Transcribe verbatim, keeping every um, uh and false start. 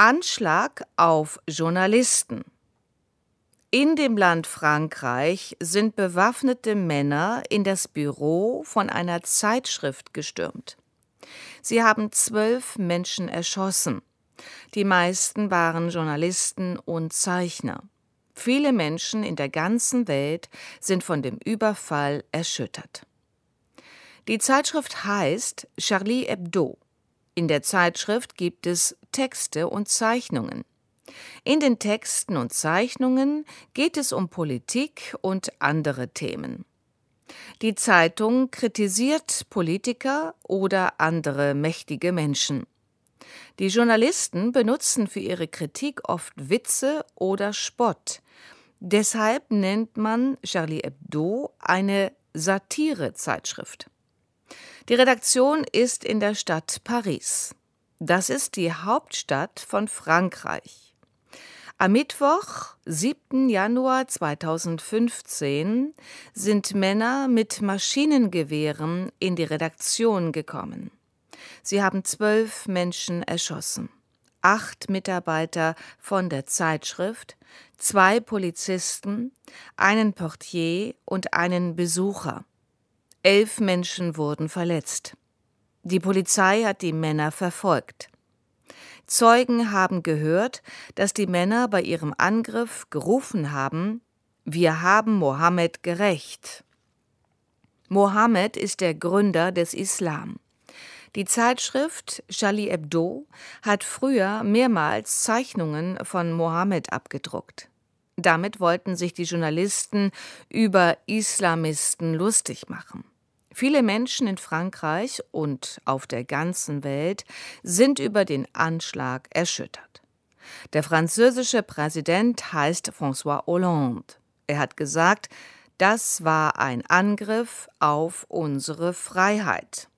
Anschlag auf Journalisten. In dem Land Frankreich sind bewaffnete Männer in das Büro von einer Zeitschrift gestürmt. Sie haben zwölf Menschen erschossen. Die meisten waren Journalisten und Zeichner. Viele Menschen in der ganzen Welt sind von dem Überfall erschüttert. Die Zeitschrift heißt Charlie Hebdo. In der Zeitschrift gibt es Texte und Zeichnungen. In den Texten und Zeichnungen geht es um Politik und andere Themen. Die Zeitung kritisiert Politiker oder andere mächtige Menschen. Die Journalisten benutzen für ihre Kritik oft Witze oder Spott. Deshalb nennt man Charlie Hebdo eine Satirezeitschrift. Die Redaktion ist in der Stadt Paris. Das ist die Hauptstadt von Frankreich. Am Mittwoch, siebten Januar zweitausendfünfzehn, sind Männer mit Maschinengewehren in die Redaktion gekommen. Sie haben zwölf Menschen erschossen. Acht Mitarbeiter von der Zeitschrift, zwei Polizisten, einen Portier und einen Besucher. Elf Menschen wurden verletzt. Die Polizei hat die Männer verfolgt. Zeugen haben gehört, dass die Männer bei ihrem Angriff gerufen haben: Wir haben Mohammed gerächt. Mohammed ist der Gründer des Islam. Die Zeitschrift Charlie Hebdo hat früher mehrmals Zeichnungen von Mohammed abgedruckt. Damit wollten sich die Journalisten über Islamisten lustig machen. Viele Menschen in Frankreich und auf der ganzen Welt sind über den Anschlag erschüttert. Der französische Präsident heißt François Hollande. Er hat gesagt, das war ein Angriff auf unsere Freiheit.